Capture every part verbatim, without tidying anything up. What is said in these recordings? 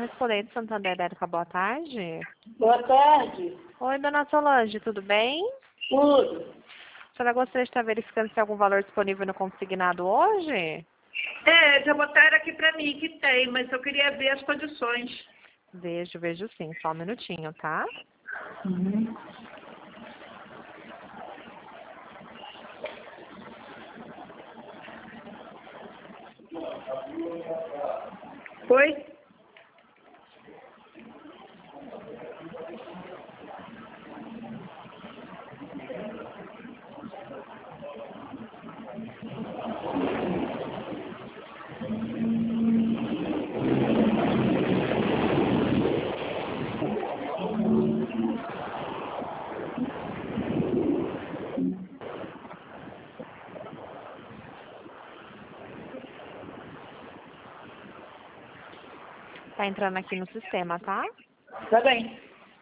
Correspondente Santander Érica, boa tarde. Boa tarde. Oi, dona Solange, tudo bem? Tudo. A senhora gostaria de estar verificando se tem algum valor disponível no consignado hoje? É, já botaram aqui pra mim que tem, mas eu queria ver as condições. Vejo, vejo sim. Só um minutinho, tá? Uhum. Foi? Tá entrando aqui no sistema, tá? Tá bem.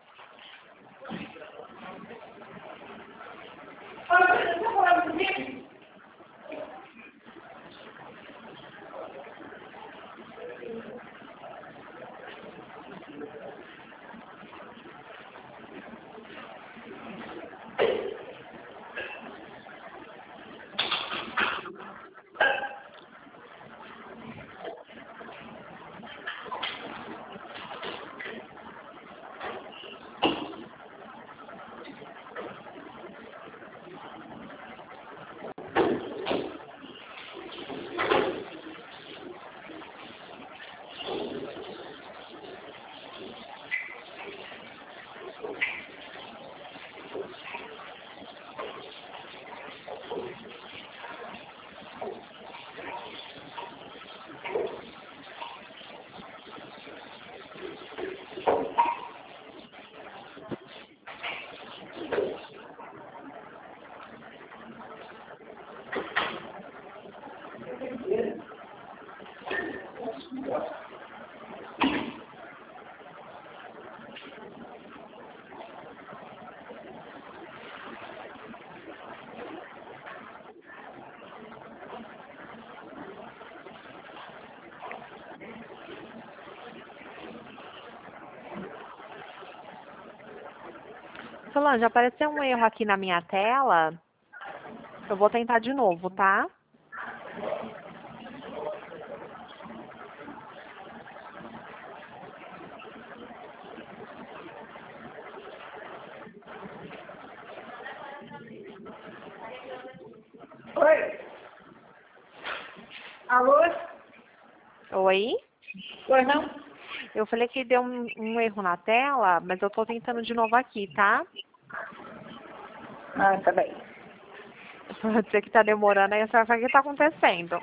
Solange, apareceu um erro aqui na minha tela. Eu vou tentar de novo, tá? Oi? Alô? Oi? Oi, não? Eu falei que deu um, um erro na tela, mas eu tô tentando de novo aqui, tá? Ah, tá bem. Pode ser que tá demorando, aí a senhora fala o que tá acontecendo.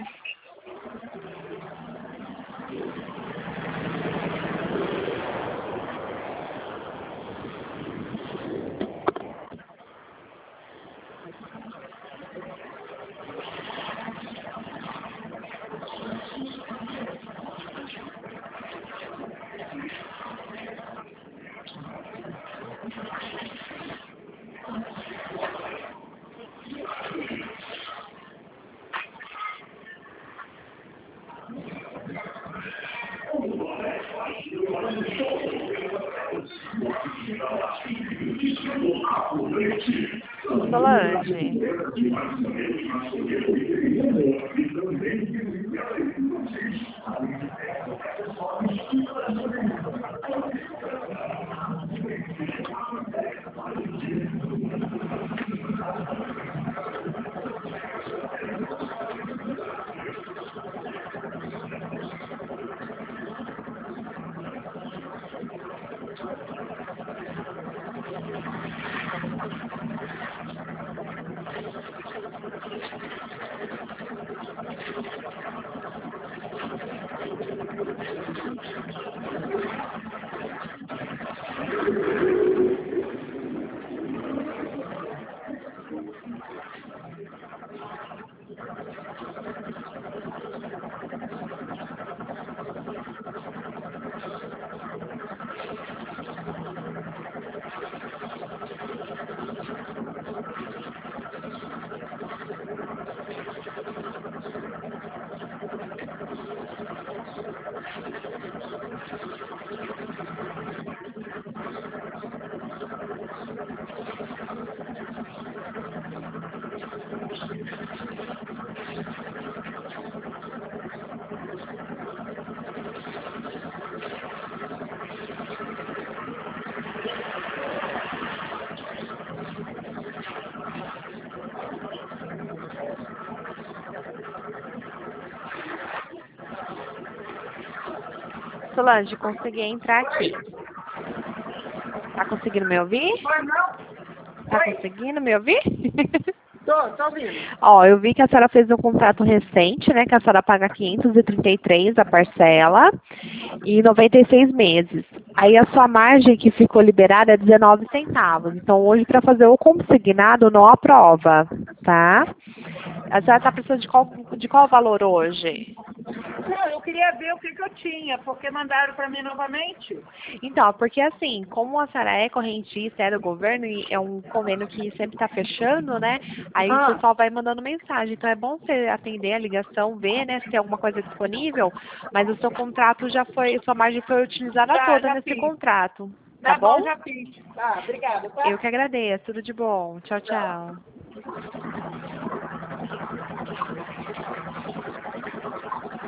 Solange. Solange, consegui entrar aqui. Tá conseguindo me ouvir? Oi, não? Tá Oi. conseguindo me ouvir? Tô, tô ouvindo. Ó, eu vi que a senhora fez um contrato recente, né? Que a senhora paga quinhentos e trinta e três a parcela e noventa e seis meses. Aí a sua margem que ficou liberada é dezenove centavos. Então hoje para fazer o consignado não aprova, tá? A senhora tá precisando de qual, de qual valor hoje? Não, eu queria ver o que, que eu tinha, porque mandaram para mim novamente. Então, porque assim, como a senhora é correntista, é do governo e é um convênio que sempre está fechando, né? Aí o Ah, pessoal vai mandando mensagem. Então é bom você atender a ligação, ver, né, se tem alguma coisa disponível, mas o seu contrato já foi, sua margem foi utilizada tá, toda já nesse fiz. contrato. Tá Tá bom, bom? já fiz. Tá, obrigada, tá? Eu que agradeço. Tudo de bom. Tchau, Tchau. tchau.